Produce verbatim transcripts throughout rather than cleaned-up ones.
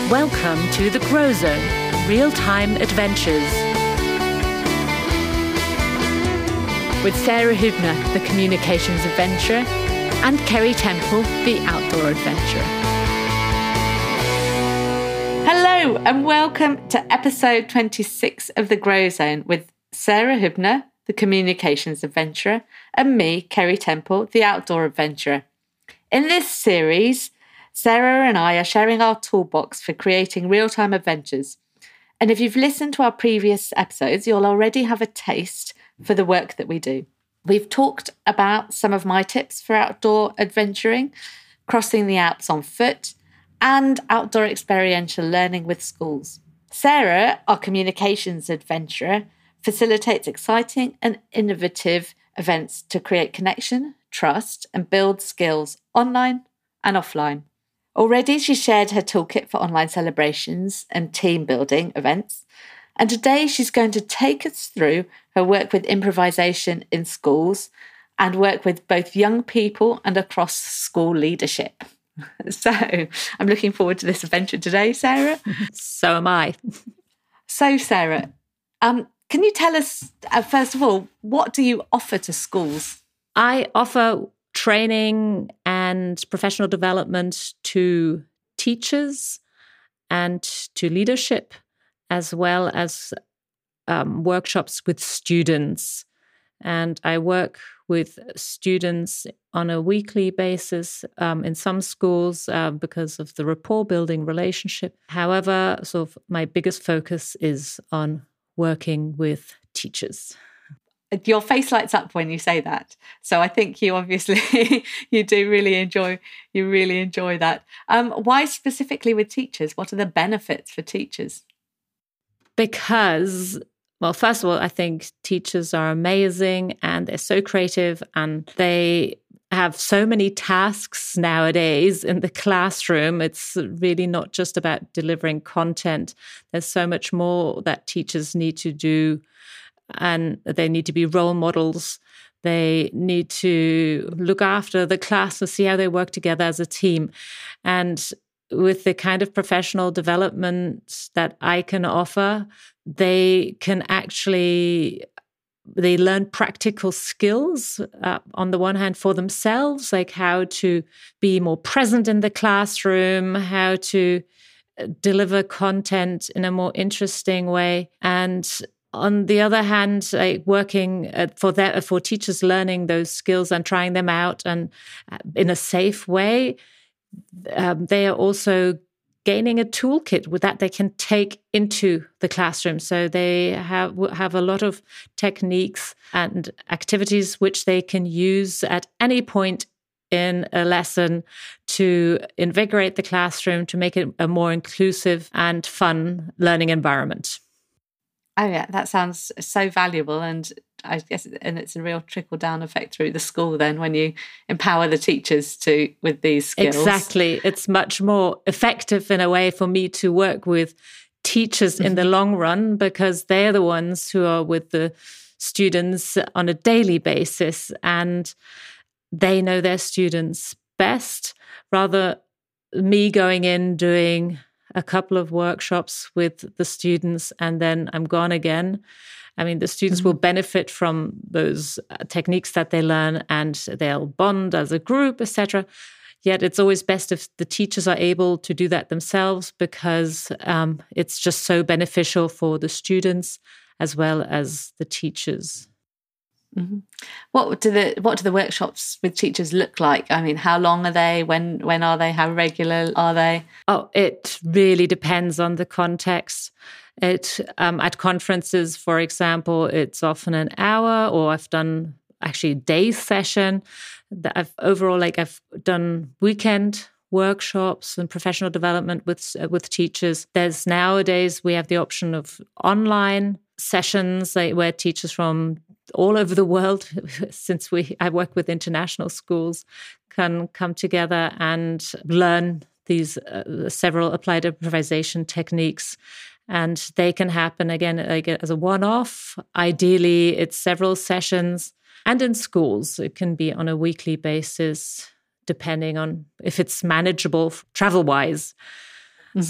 Welcome to the Grow Zone, Real-Time Adventures. With Sarah Hübner, the Communications Adventurer, and Kerry Temple, the Outdoor Adventurer. Hello and welcome to episode twenty-six of the Grow Zone with Sarah Hübner, the Communications Adventurer, and me, Kerry Temple, the Outdoor Adventurer. In this series, Sarah and I are sharing our toolbox for creating real-time adventures. And if you've listened to our previous episodes, you'll already have a taste for the work that we do. We've talked about some of my tips for outdoor adventuring, crossing the Alps on foot, and outdoor experiential learning with schools. Sarah, our communications adventurer, facilitates exciting and innovative events to create connection, trust, and build skills online and offline. Already, she shared her toolkit for online celebrations and team building events. And today, she's going to take us through her work with improvisation in schools and work with both young people and across school leadership. So I'm looking forward to this adventure today, Sarah. So am I. So, Sarah, um, can you tell us, uh, first of all, what do you offer to schools? I offer training and professional development to teachers and to leadership, as well as um, workshops with students. And I work with students on a weekly basis um, in some schools uh, because of the rapport building relationship. However, sort of my biggest focus is on working with teachers. Your face lights up when you say that. So I think you obviously, you do really enjoy, you really enjoy that. Um, why specifically with teachers? What are the benefits for teachers? Because, well, first of all, I think teachers are amazing and they're so creative and they have so many tasks nowadays in the classroom. It's really not just about delivering content. There's so much more that teachers need to do. And they need to be role models. They need to look after the class and see how they work together as a team. And with the kind of professional development that I can offer, they can actually, they learn practical skills uh, on the one hand for themselves, like how to be more present in the classroom, how to deliver content in a more interesting way. And on the other hand, like working for that, for teachers learning those skills and trying them out and in a safe way, um, they are also gaining a toolkit with that they can take into the classroom. So they have have a lot of techniques and activities which they can use at any point in a lesson to invigorate the classroom, to make it a more inclusive and fun learning environment. Oh yeah, that sounds so valuable, and I guess and it's a real trickle down effect through the school then when you empower the teachers to with these skills. Exactly. It's much more effective in a way for me to work with teachers mm-hmm. in the long run, because they're the ones who are with the students on a daily basis and they know their students best, rather me going in doing a couple of workshops with the students and then I'm gone again. I mean, the students mm-hmm. will benefit from those techniques that they learn and they'll bond as a group, et cetera. Yet it's always best if the teachers are able to do that themselves, because um, it's just so beneficial for the students as well as the teachers. Mm-hmm. What do the what do the workshops with teachers look like? I mean, how long are they? When when are they? How regular are they? Oh, it really depends on the context. It um, at conferences, for example, it's often an hour, or I've done actually a day session. I've overall like I've done weekend workshops and professional development with uh, with teachers. There's nowadays we have the option of online sessions like, where teachers from all over the world, since we I work with international schools, can come together and learn these uh, several applied improvisation techniques. And they can happen, again, like as a one-off. Ideally, it's several sessions. And in schools, it can be on a weekly basis, depending on if it's manageable travel-wise. Mm-hmm. So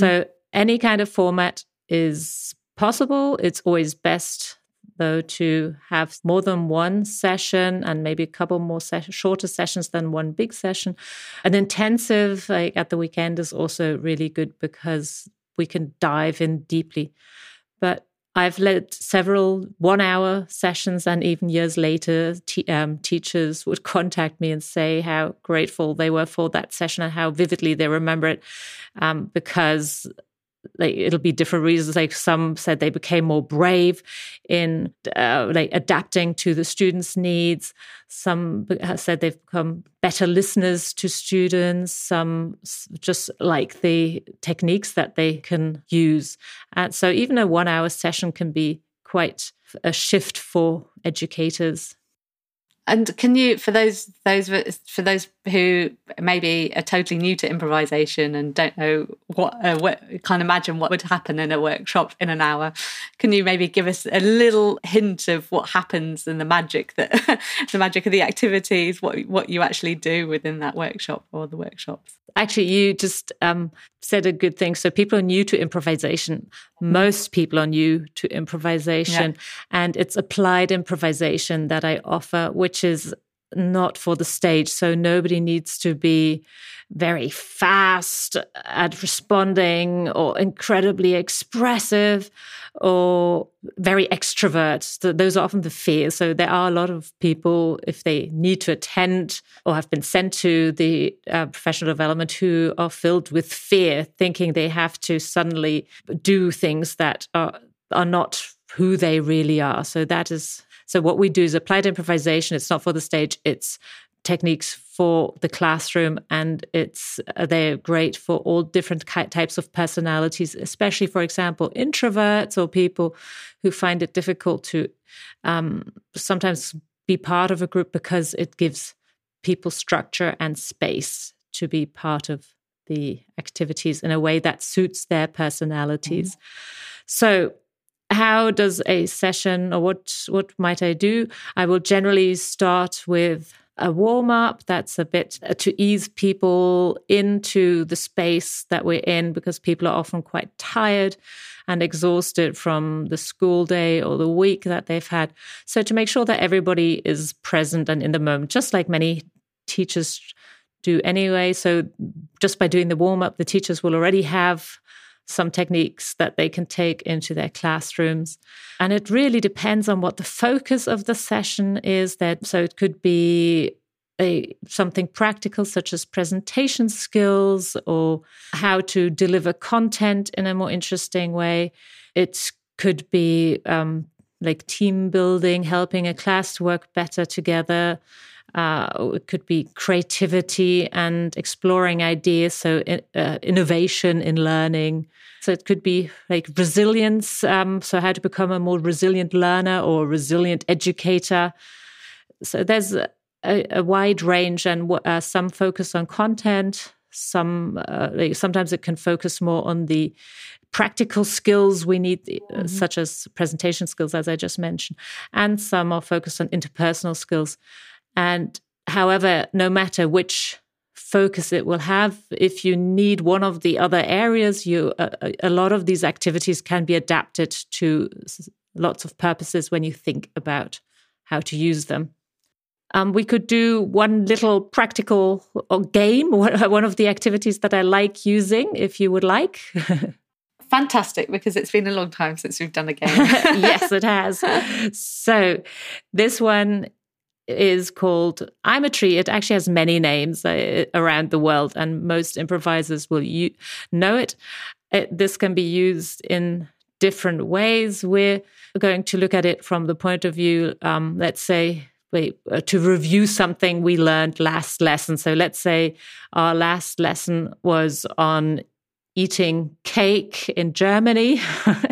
any kind of format is possible. It's always best, though, to have more than one session and maybe a couple more ses- shorter sessions than one big session. An intensive, like at the weekend, is also really good because we can dive in deeply. But I've led several one-hour sessions, and even years later, te- um, teachers would contact me and say how grateful they were for that session and how vividly they remember it, um, because like it'll be different reasons. Like some said they became more brave in uh, like adapting to the students' needs. Some said they've become better listeners to students. Some just like the techniques that they can use. And so even a one-hour session can be quite a shift for educators. And can you, for those those for those who maybe are totally new to improvisation and don't know what, uh, what can't imagine what would happen in a workshop in an hour, can you maybe give us a little hint of what happens and the magic that the magic of the activities, what what you actually do within that workshop or the workshops? Actually, you just um, said a good thing. So people are new to improvisation. Most people are new to improvisation. Yeah. And it's applied improvisation that I offer, which is not for the stage. So nobody needs to be very fast at responding or incredibly expressive or very extrovert. So those are often the fears. So there are a lot of people, if they need to attend or have been sent to the uh, professional development, who are filled with fear, thinking they have to suddenly do things that are are not who they really are. So that is so what we do is applied improvisation. It's not for the stage. It's techniques for the classroom, and it's uh, they're great for all different types of personalities, especially, for example, introverts or people who find it difficult to um, sometimes be part of a group, because it gives people structure and space to be part of the activities in a way that suits their personalities. Mm-hmm. So how does a session, or what what might I do? I will generally start with a warm-up that's a bit to ease people into the space that we're in, because people are often quite tired and exhausted from the school day or the week that they've had. So to make sure that everybody is present and in the moment, just like many teachers do anyway. So just by doing the warm-up, the teachers will already have some techniques that they can take into their classrooms. And it really depends on what the focus of the session is. That so it could be a, something practical, such as presentation skills or how to deliver content in a more interesting way. It could be um, like team building, helping a class to work better together. Uh, it could be creativity and exploring ideas, so uh, innovation in learning. So it could be like resilience, um, so how to become a more resilient learner or resilient educator. So there's a, a wide range, and uh, some focus on content. Some uh, like sometimes it can focus more on the practical skills we need, mm-hmm. uh, such as presentation skills, as I just mentioned, and some are focused on interpersonal skills. And however, no matter which focus it will have, if you need one of the other areas, you a, a lot of these activities can be adapted to lots of purposes when you think about how to use them. Um, we could do one little practical or game, one of the activities that I like using, if you would like. Fantastic, because it's been a long time since we've done a game. Yes, it has. So this one is called I'm a Tree. It actually has many names uh, around the world, and most improvisers will u- know it. it. This can be used in different ways. We're going to look at it from the point of view, um, let's say, wait, uh, to review something we learned last lesson. So let's say our last lesson was on eating cake in Germany,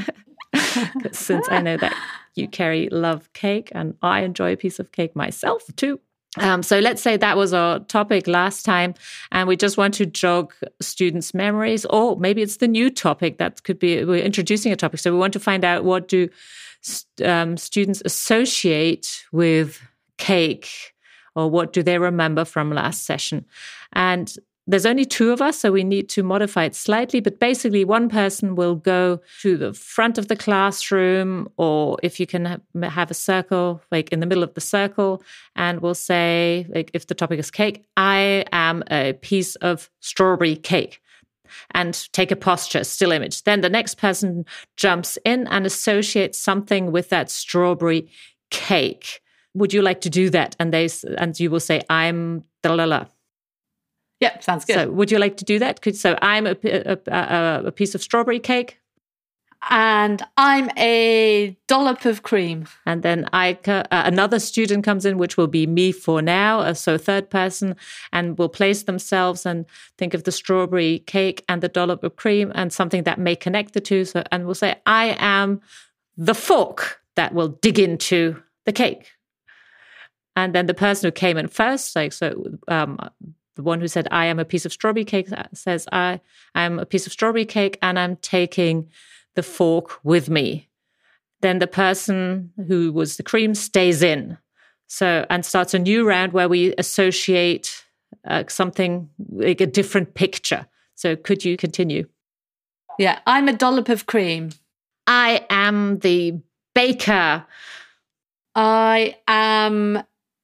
since I know that you, Kerry, love cake, and I enjoy a piece of cake myself too. Um, so let's say that was our topic last time, and we just want to jog students' memories, or maybe it's the new topic. That could be, we're introducing a topic. So we want to find out, what do um, students associate with cake, or what do they remember from last session? And there's only two of us, so we need to modify it slightly. But basically, one person will go to the front of the classroom, or if you can ha- have a circle, like in the middle of the circle, and we'll say, like if the topic is cake, I am a piece of strawberry cake. And take a posture, still image. Then the next person jumps in and associates something with that strawberry cake. Would you like to do that? And they and you will say, I'm da la la. Yep, sounds good. So would you like to do that? Could, so I'm a, a, a, a piece of strawberry cake. And I'm a dollop of cream. And then I, uh, another student comes in, which will be me for now, uh, so third person, and will place themselves and think of the strawberry cake and the dollop of cream and something that may connect the two. So, and we'll say, I am the fork that will dig into the cake. And then the person who came in first, like so, um, the one who said, I am a piece of strawberry cake, says, I am a piece of strawberry cake and I'm taking the fork with me. Then the person who was the cream stays in. So, and starts a new round where we associate uh, something like a different picture. So could you continue? Yeah, I'm a dollop of cream. I am the baker. I am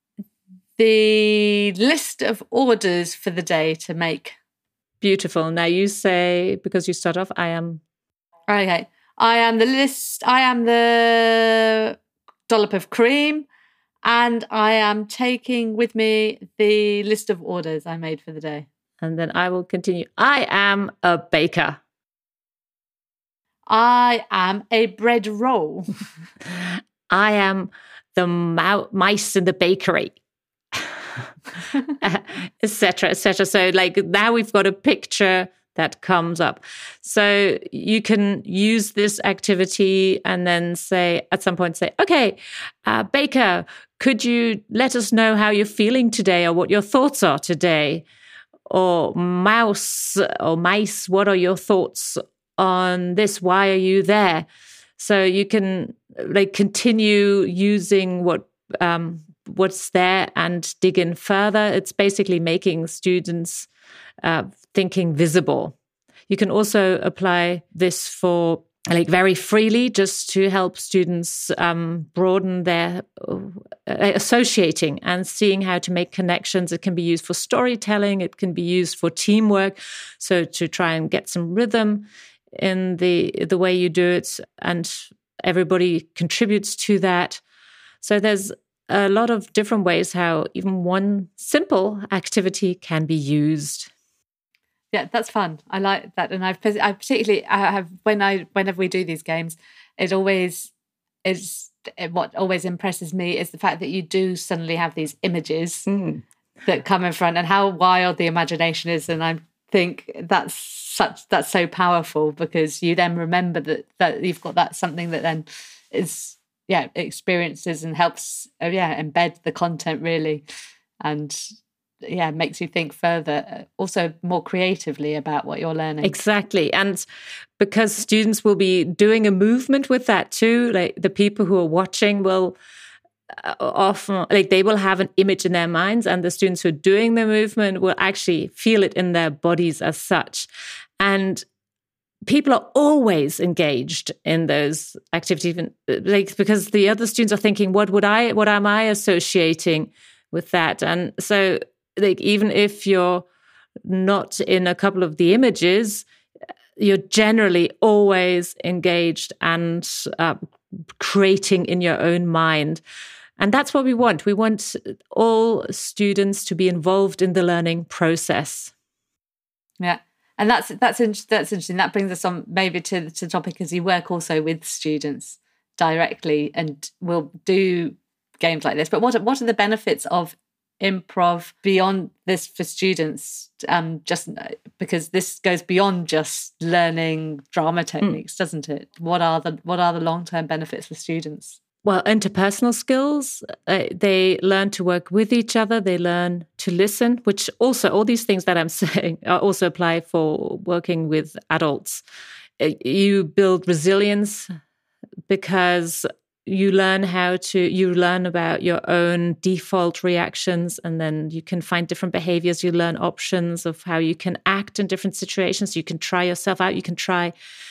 the list of orders for the day to make. Beautiful. Now you say, because you start off, I am. Okay. I am the list. I am the dollop of cream. And I am taking with me the list of orders I made for the day. And then I will continue. I am a baker. I am a bread roll. I am the mou- mice in the bakery. Etc. Etc. So like now we've got a picture that comes up. So you can use this activity and then say, at some point say, okay, uh, Baker, could you let us know how you're feeling today or what your thoughts are today? Or mouse or mice, what are your thoughts on this? Why are you there? So you can like continue using what um, what's there and dig in further. It's basically making students uh, thinking visible. You can also apply this for like very freely, just to help students um, broaden their uh, associating and seeing how to make connections. It can be used for storytelling. It can be used for teamwork. So to try and get some rhythm in the the way you do it, and everybody contributes to that. So there's a lot of different ways how even one simple activity can be used. Yeah, that's fun. I like that, and I've I particularly I have when I whenever we do these games, it always is what always impresses me is the fact that you do suddenly have these images mm. that come in front, and how wild the imagination is. And I think that's such that's so powerful, because you then remember that that you've got that something that then is yeah experiences and helps uh, yeah embed the content really, and yeah makes you think further, also more creatively about what you're learning. Exactly. And because students will be doing a movement with that too, like the people who are watching will often like they will have an image in their minds, and the students who are doing the movement will actually feel it in their bodies as such. And people are always engaged in those activities, even like because the other students are thinking, what would I what am I associating with that? And so like even if you're not in a couple of the images, you're generally always engaged and uh, creating in your own mind. And that's what we want. We want all students to be involved in the learning process. Yeah. And that's that's that's interesting. That brings us on maybe to, to the topic, as you work also with students directly and will do games like this. But what what are the benefits of improv beyond this for students? Um, just because this goes beyond just learning drama techniques, mm. doesn't it? What are the what are the long term benefits for students? Well, interpersonal skills, uh, they learn to work with each other, they learn to listen, which also, all these things that I'm saying also apply for working with adults. Uh, you build resilience because you learn how to, you learn about your own default reactions, and then you can find different behaviors. You learn options of how you can act in different situations. You can try yourself out. You can try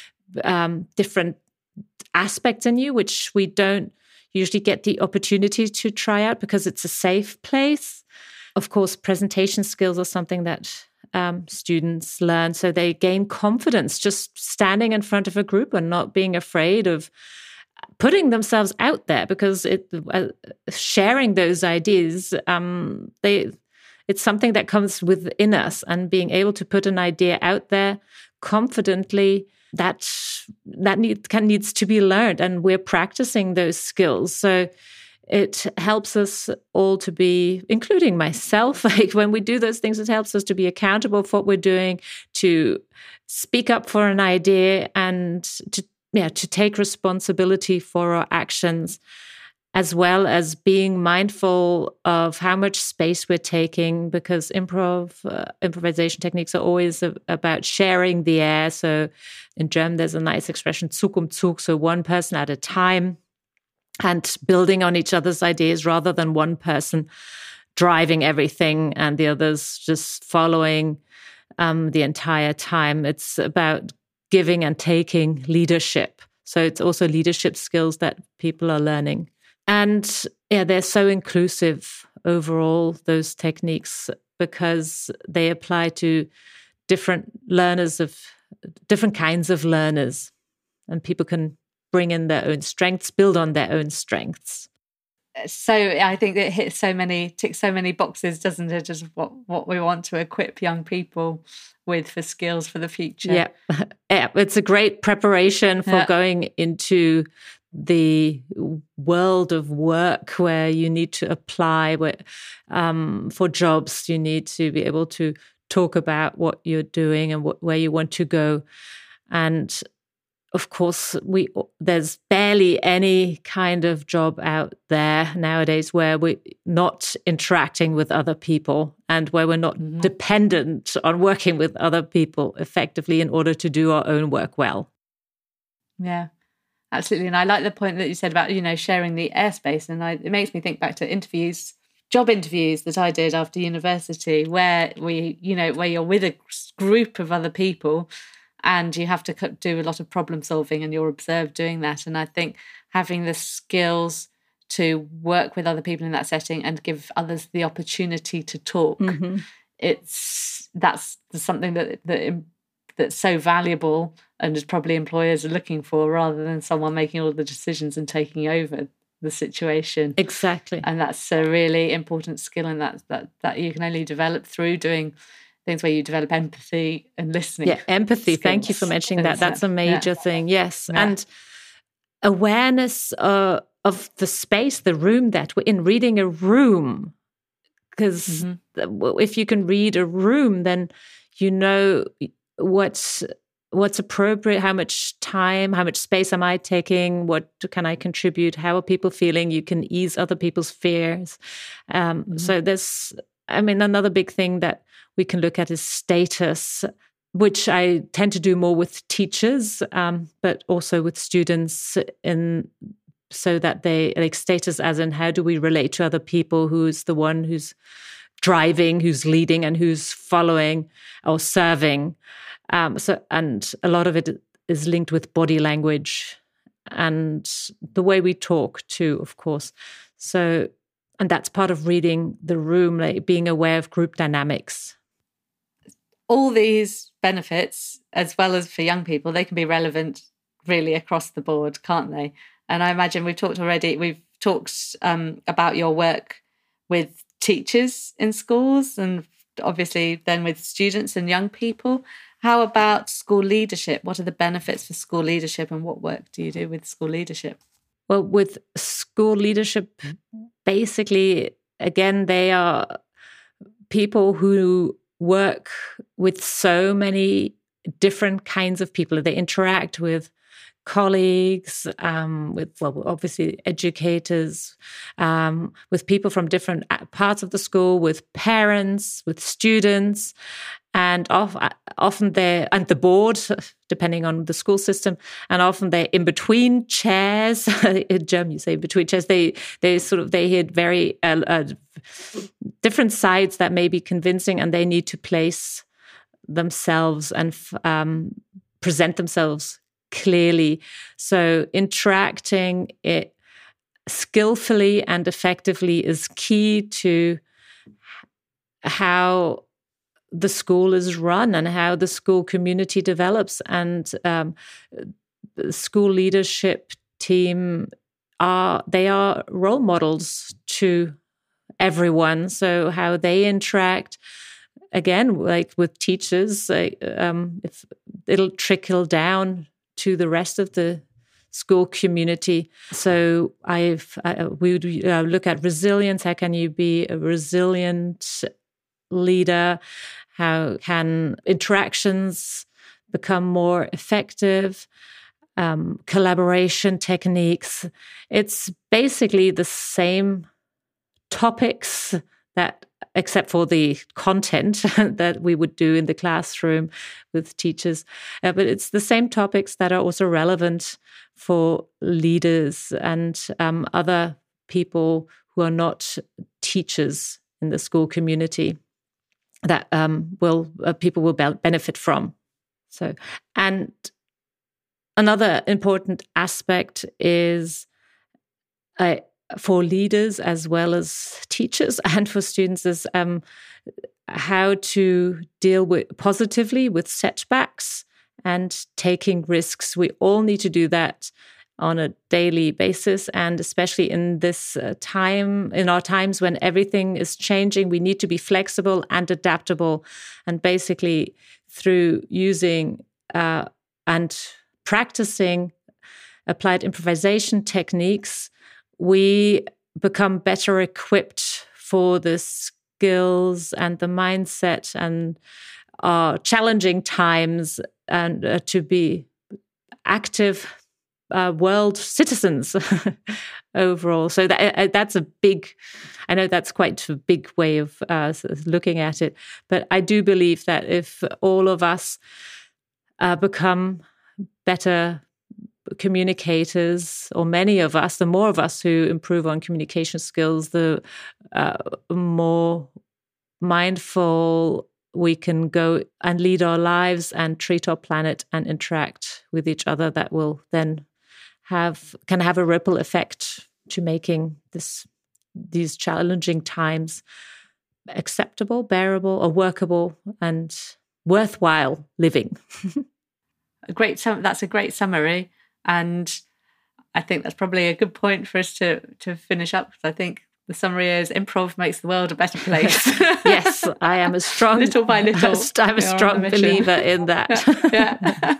um, different aspects in you, which we don't usually get the opportunity to try out because it's a safe place. Of course, presentation skills are something that um, students learn. So they gain confidence just standing in front of a group and not being afraid of putting themselves out there, because it uh, sharing those ideas, um, they it's something that comes within us, and being able to put an idea out there confidently, that that need, can, needs to be learned, and we're practicing those skills. So it helps us all to be, including myself, like when we do those things, it helps us to be accountable for what we're doing, to speak up for an idea, and to yeah to take responsibility for our actions, as well as being mindful of how much space we're taking, because improv uh, improvisation techniques are always a, about sharing the air. So in German, there's a nice expression, Zug um Zug, so one person at a time, and building on each other's ideas rather than one person driving everything and the others just following um, the entire time. It's about giving and taking leadership. So it's also leadership skills that people are learning. And yeah, they're so inclusive overall, those techniques, because they apply to different learners of different kinds of learners, and people can bring in their own strengths, build on their own strengths. So I think it hits so many, ticks so many boxes, doesn't it? Just what, what we want to equip young people with for skills for the future. Yeah, yeah, it's a great preparation for yeah. going into the world of work, where you need to apply where, um, for jobs. You need to be able to talk about what you're doing and what, where you want to go. And of course, we there's barely any kind of job out there nowadays where we're not interacting with other people, and where we're not mm-hmm. dependent on working with other people effectively in order to do our own work well. Yeah. Absolutely. And I like the point that you said about, you know, sharing the airspace. And I, it makes me think back to interviews, job interviews that I did after university, where we, you know, where you're with a group of other people and you have to do a lot of problem solving, and you're observed doing that. And I think having the skills to work with other people in that setting and give others the opportunity to talk, mm-hmm. it's that's something that that that's so valuable, and is probably employers are looking for, rather than someone making all the decisions and taking over the situation. Exactly. And that's a really important skill, and that that that you can only develop through doing things where you develop empathy and listening. Yeah, empathy. Skills. Thank you for mentioning that. That's a major yeah. thing. Yes. Yeah. And awareness uh, of the space, the room that we're in, reading a room. Because mm-hmm. if you can read a room, then you know what's what's appropriate, how much time, how much space am I taking, what can I contribute, how are people feeling. You can ease other people's fears. Um, mm-hmm. So there's, I mean, another big thing that we can look at is status, which I tend to do more with teachers, um, but also with students, in so that they, like status as in how do we relate to other people, who's the one who's driving, who's leading, and who's following or serving. Um, so, and a lot of it is linked with body language and the way we talk too, of course. So, and that's part of reading the room, like being aware of group dynamics. All these benefits, as well as for young people, they can be relevant really across the board, can't they? And I imagine we've talked already, we've talked um, about your work with teachers in schools, and obviously then with students and young people. How about school leadership? What are the benefits for school leadership, and what work do you do with school leadership? Well, with school leadership, basically, again, they are people who work with so many different kinds of people. They interact with colleagues, um, with, well, obviously educators, um, with people from different parts of the school, with parents, with students. And often they're, and the board, depending on the school system, and often they're in between chairs. In German, you say between chairs. They they sort of they hit very uh, uh, different sides that may be convincing, and they need to place themselves and um, present themselves clearly. So interacting it skillfully and effectively is key to how the school is run and how the school community develops. And um, the school leadership team are, they are role models to everyone. So how they interact, again, like with teachers, like, um, if it'll trickle down to the rest of the school community. So I've, I, we would uh, look at resilience. How can you be a resilient leader? How can interactions become more effective? Um, collaboration techniques. It's basically the same topics that, except for the content that we would do in the classroom with teachers. Uh, but it's the same topics that are also relevant for leaders and um, other people who are not teachers in the school community that um, will uh, people will be- benefit from. So, and another important aspect is uh, for leaders as well as teachers and for students is um, how to deal with positively with setbacks and taking risks. We all need to do that on a daily basis, and especially in this uh, time, in our times when everything is changing, we need to be flexible and adaptable. And basically, through using uh, and practicing applied improvisation techniques, we become better equipped for the skills and the mindset and our challenging times, and uh, to be active Uh, world citizens overall. So that uh, that's a big, I know that's quite a big way of uh, looking at it, but I do believe that if all of us uh, become better communicators, or many of us, the more of us who improve on communication skills, the uh, more mindful we can go and lead our lives and treat our planet and interact with each other, that will then have can have a ripple effect to making this these challenging times acceptable, bearable, or workable and worthwhile living. A great sum- that's a great summary, and I think that's probably a good point for us to to finish up. I think the summary is improv makes the world a better place. Yes, I am a strong little by little. I'm a strong believer in that. Yeah.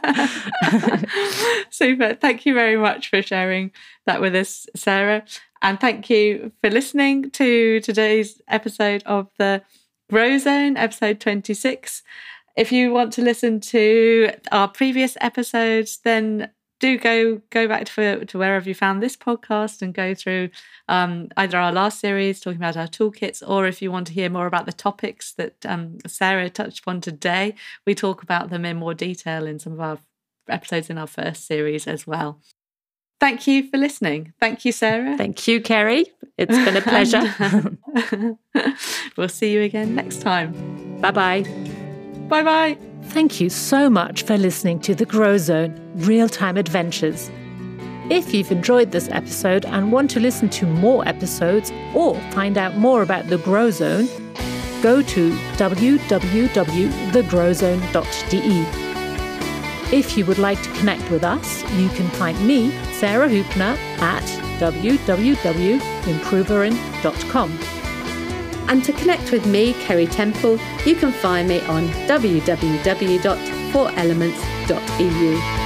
Super. Thank you very much for sharing that with us, Sarah. And thank you for listening to today's episode of the Grow Zone, episode twenty-six. If you want to listen to our previous episodes, then do go go back to, to wherever you found this podcast and go through um, either our last series talking about our toolkits, or if you want to hear more about the topics that um, Sarah touched upon today, we talk about them in more detail in some of our episodes in our first series as well. Thank you for listening. Thank you, Sarah. Thank you, Kerry. It's been a pleasure. We'll see you again next time. Bye-bye. Bye-bye. Thank you so much for listening to the Grow Zone Real-Time Adventures. If you've enjoyed this episode and want to listen to more episodes or find out more about the Grow Zone, go to w w w dot the grow zone dot d e. If you would like to connect with us, you can find me, Sarah Hübner, at w w w dot improverin dot com. And to connect with me, Kerry Temple, you can find me on w w w dot four elements dot e u.